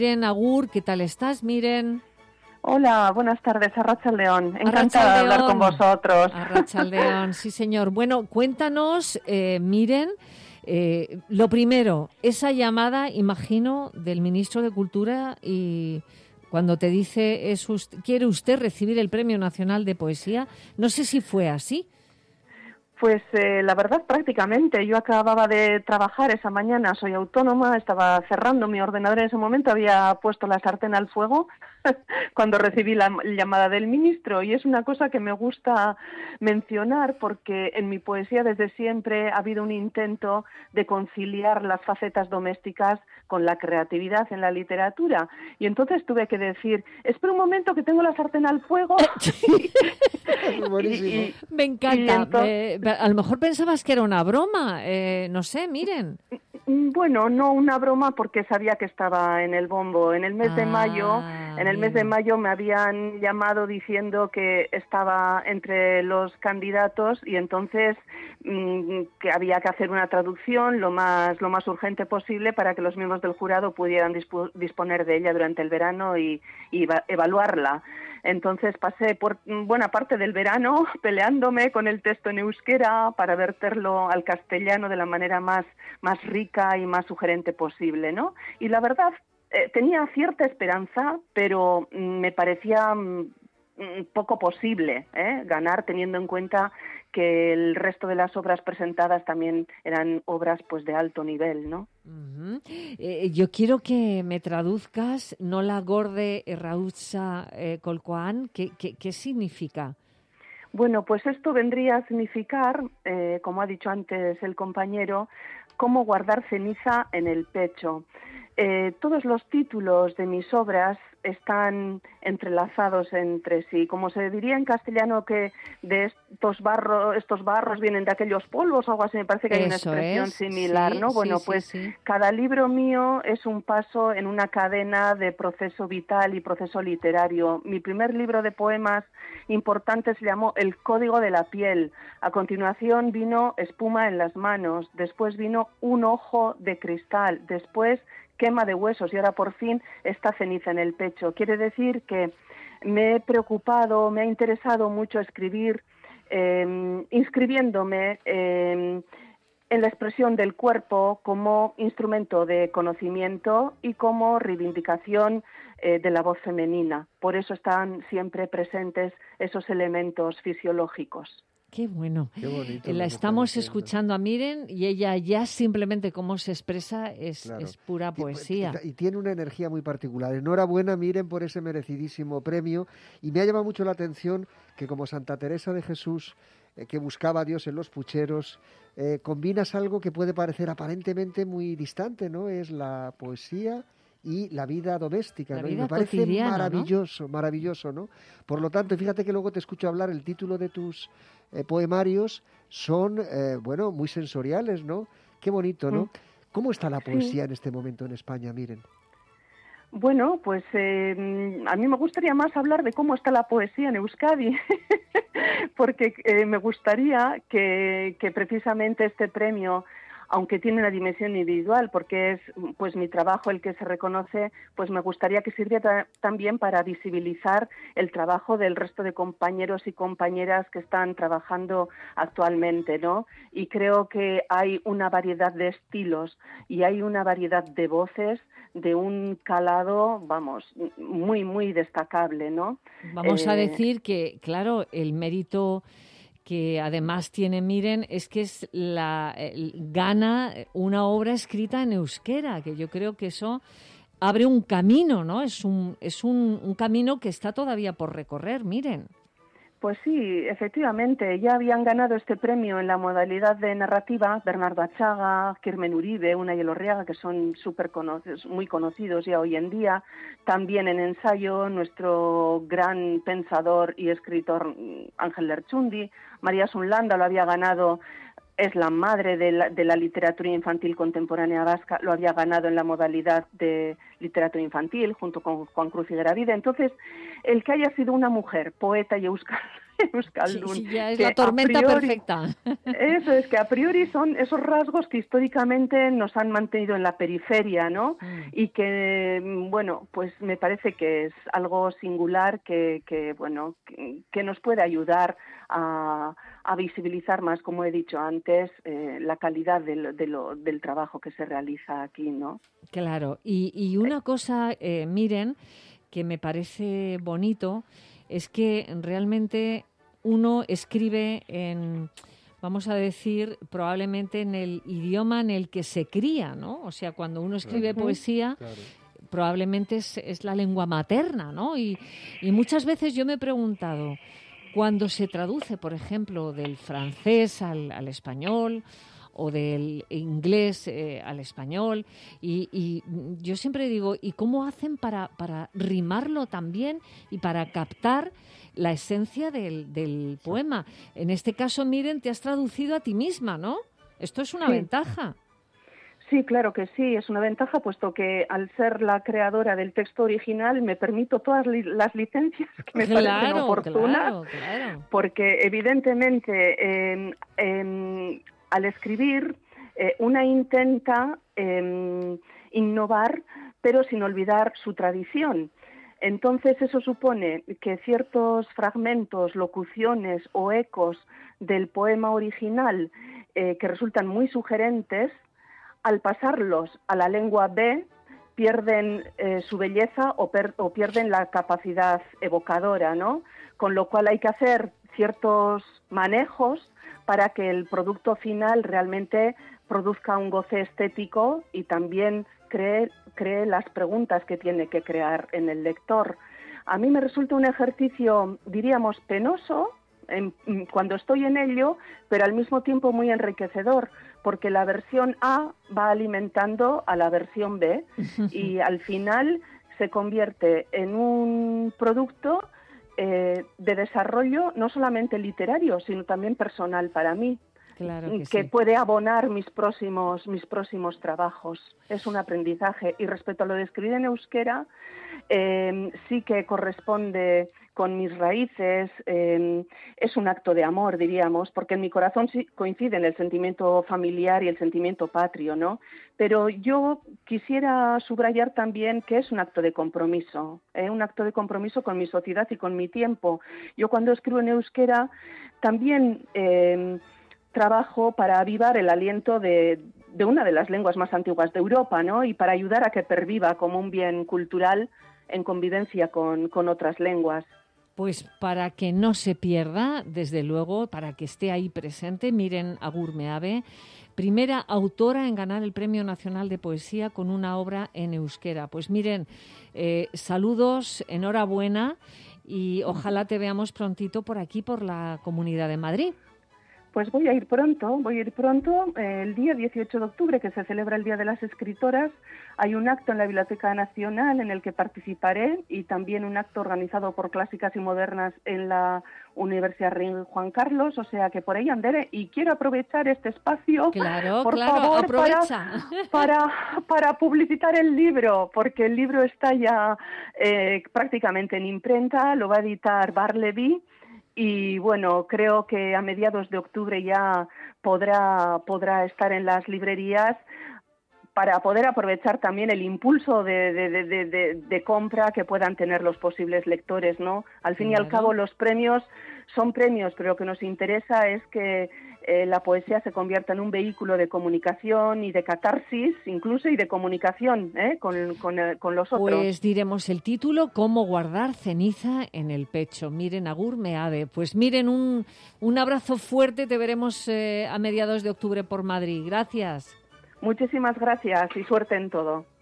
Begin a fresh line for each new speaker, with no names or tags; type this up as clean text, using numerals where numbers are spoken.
Miren, Agur, ¿qué tal estás? Miren.
Hola, buenas tardes, Arratsaldeon. Encantada de hablar con vosotros.
Arratsaldeon, sí señor. Bueno, cuéntanos, Miren, lo primero, esa llamada, imagino, del ministro de Cultura y cuando te dice, ¿quiere usted recibir el Premio Nacional de Poesía? No sé si fue así.
Pues la verdad prácticamente, yo acababa de trabajar esa mañana, soy autónoma, estaba cerrando mi ordenador en ese momento, había puesto la sartén al fuego cuando recibí la llamada del ministro, y es una cosa que me gusta mencionar porque en mi poesía desde siempre ha habido un intento de conciliar las facetas domésticas con la creatividad en la literatura, y entonces tuve que decir, espera un momento que tengo la sartén al fuego.
Me encanta. A lo mejor pensabas que era una broma, no sé, Miren.
Bueno, no una broma porque sabía que estaba en el bombo. En el mes de mayo, me habían llamado diciendo que estaba entre los candidatos y entonces que había que hacer una traducción lo más urgente posible para que los miembros del jurado pudieran disponer de ella durante el verano y evaluarla. Entonces pasé por buena parte del verano peleándome con el texto en euskera para verterlo al castellano de la manera más rica y más sugerente posible, ¿no? Y la verdad, tenía cierta esperanza, pero me parecía poco posible ganar, teniendo en cuenta que el resto de las obras presentadas también eran obras pues de alto nivel, ¿no?
Uh-huh. Yo quiero que me traduzcas Nola gorde errautza kolkoan, ¿qué significa?
Bueno, pues esto vendría a significar, como ha dicho antes el compañero, cómo guardar ceniza en el pecho. Todos los títulos de mis obras están entrelazados entre sí, como se diría en castellano que de estos barros vienen de aquellos polvos o algo así, me parece que hay una expresión similar, ¿no? Bueno, cada libro mío es un paso en una cadena de proceso vital y proceso literario. Mi primer libro de poemas importante se llamó El Código de la Piel. A continuación vino Espuma en las manos, después vino Un ojo de cristal, después Quema de huesos y ahora por fin esta ceniza en el pecho. Quiere decir que me he preocupado, me ha interesado mucho escribir, inscribiéndome en la expresión del cuerpo como instrumento de conocimiento y como reivindicación de la voz femenina. Por eso están siempre presentes esos elementos fisiológicos.
Qué bueno.
Qué bonito.
La estamos escuchando a Miren y ella ya simplemente cómo se expresa es pura poesía.
Y tiene una energía muy particular. Enhorabuena, Miren, por ese merecidísimo premio. Y me ha llamado mucho la atención que como Santa Teresa de Jesús, que buscaba a Dios en los pucheros, combinas algo que puede parecer aparentemente muy distante, ¿no? Es la poesía y la vida doméstica, ¿no? Y me parece maravilloso, ¿no? Maravilloso, ¿no? Por lo tanto, fíjate que luego te escucho hablar, el título de tus poemarios son, muy sensoriales, ¿no? Qué bonito, ¿no? ¿Cómo está la poesía en este momento en España, Miren?
Bueno, pues a mí me gustaría más hablar de cómo está la poesía en Euskadi, porque me gustaría que precisamente este premio, aunque tiene una dimensión individual, porque es pues mi trabajo el que se reconoce, pues me gustaría que sirviera también para visibilizar el trabajo del resto de compañeros y compañeras que están trabajando actualmente, ¿no? Y creo que hay una variedad de estilos y hay una variedad de voces de un calado, muy, muy destacable, ¿no?
Vamos a decir que, claro, el mérito que además tiene Miren es que gana una obra escrita en euskera, que yo creo que eso abre un camino, ¿no? Es un camino que está todavía por recorrer, Miren.
Pues sí, efectivamente, ya habían ganado este premio en la modalidad de narrativa Bernardo Achaga, Kirmen Uribe, Unai Elorriaga, que son muy conocidos ya hoy en día. También en ensayo, nuestro gran pensador y escritor Ángel Lerchundi. María Sunlanda lo había ganado, es la madre de la literatura infantil contemporánea vasca, lo había ganado en la modalidad de literatura infantil junto con Juan Cruz Igueravide. Entonces, el que haya sido una mujer, poeta y Euskaldun.
Sí, ya es la tormenta perfecta.
Eso es, que a priori son esos rasgos que históricamente nos han mantenido en la periferia, ¿no? Y que, bueno, pues me parece que es algo singular que nos puede ayudar a visibilizar más, como he dicho antes, la calidad del trabajo que se realiza aquí, ¿no?
Claro, y una cosa, miren, que me parece bonito, es que realmente uno escribe vamos a decir, probablemente en el idioma en el que se cría, ¿no? O sea, cuando uno escribe poesía, probablemente es la lengua materna, ¿no? Y muchas veces yo me he preguntado, cuando se traduce, por ejemplo, del francés al español o del inglés al español, y yo siempre digo, ¿y cómo hacen para rimarlo también y para captar la esencia del poema? En este caso, miren, te has traducido a ti misma, ¿no? Esto es una ventaja.
Sí, claro que sí, es una ventaja, puesto que al ser la creadora del texto original me permito todas las licencias que me parecen oportunas, porque evidentemente al escribir una intenta innovar, pero sin olvidar su tradición. Entonces eso supone que ciertos fragmentos, locuciones o ecos del poema original que resultan muy sugerentes, al pasarlos a la lengua B, pierden su belleza o pierden la capacidad evocadora, ¿no? Con lo cual hay que hacer ciertos manejos para que el producto final realmente produzca un goce estético y también cree las preguntas que tiene que crear en el lector. A mí me resulta un ejercicio, diríamos, penoso cuando estoy en ello, pero al mismo tiempo muy enriquecedor, porque la versión A va alimentando a la versión B y al final se convierte en un producto de desarrollo no solamente literario, sino también personal para mí.
Claro que
sí. Puede abonar mis próximos trabajos. Es un aprendizaje. Y respecto a lo de escribir en euskera, sí que corresponde con mis raíces, es un acto de amor, diríamos, porque en mi corazón sí coinciden el sentimiento familiar y el sentimiento patrio, ¿no? Pero yo quisiera subrayar también que es un acto de compromiso con mi sociedad y con mi tiempo. Yo cuando escribo en euskera también trabajo para avivar el aliento de una de las lenguas más antiguas de Europa, ¿no? Y para ayudar a que perviva como un bien cultural en convivencia con otras lenguas.
Pues para que no se pierda, desde luego, para que esté ahí presente, miren Agur Meabe, primera autora en ganar el Premio Nacional de Poesía con una obra en euskera. Pues miren, saludos, enhorabuena y ojalá te veamos prontito por aquí, por la Comunidad de Madrid.
Pues voy a ir pronto. El día 18 de octubre, que se celebra el Día de las Escritoras, hay un acto en la Biblioteca Nacional en el que participaré y también un acto organizado por Clásicas y Modernas en la Universidad Rey Juan Carlos, o sea que por ahí andaré y quiero aprovechar este espacio, por favor,
aprovecha.
para publicitar el libro, porque el libro está ya prácticamente en imprenta, lo va a editar Barleby. Y bueno, creo que a mediados de octubre ya podrá estar en las librerías para poder aprovechar también el impulso de compra que puedan tener los posibles lectores, ¿no? Al fin y al cabo los premios son premios, pero lo que nos interesa es que la poesía se convierta en un vehículo de comunicación y de catarsis, incluso, y de comunicación con los otros.
Pues diremos el título, Cómo guardar ceniza en el pecho. Miren, Agur Meabe. Pues miren, un abrazo fuerte, te veremos a mediados de octubre por Madrid. Gracias.
Muchísimas gracias y suerte en todo.